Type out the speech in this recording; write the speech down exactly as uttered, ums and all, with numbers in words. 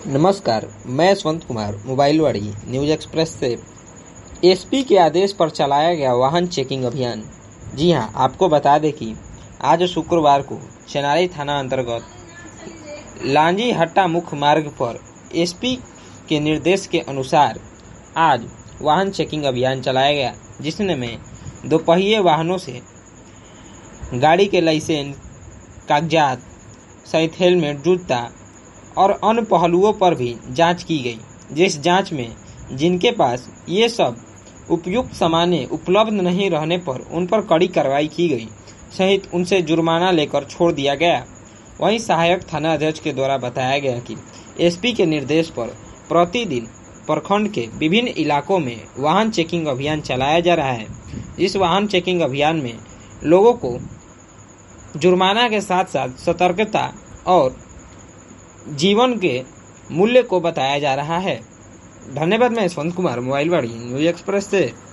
नमस्कार, मैं Yashwant Kumar Mobilewadi news express से। एसपी के आदेश पर चलाया गया वाहन चेकिंग अभियान। जी हां, आपको बता दें कि आज शुक्रवार को चेनारी थाना अंतर्गत लांजी हट्टा मुख्य मार्ग पर एसपी के निर्देश के अनुसार आज वाहन चेकिंग अभियान चलाया गया, जिसमें दोपहिए वाहनों से गाड़ी के लाइसेंस, कागजात सहित हेलमेट, जूता और अन्य पहलुओं पर भी जांच की गई। जिस जांच में जिनके पास ये सब उपयुक्त सामान्य उपलब्ध नहीं रहने पर उन पर कड़ी कार्रवाई की गई, सहित उनसे जुर्माना लेकर छोड़ दिया गया। वहीं सहायक थाना अध्यक्ष के द्वारा बताया गया कि एसपी के निर्देश पर प्रतिदिन प्रखंड के विभिन्न इलाकों में वाहन चेकिंग अभियान चलाया जा रहा है। इस वाहन चेकिंग अभियान में लोगों को जुर्माना के साथ साथ सतर्कता और जीवन के मूल्य को बताया जा रहा है। धन्यवाद। मैं यशवंत कुमार मोबाइलवाड़ी न्यूज एक्सप्रेस से।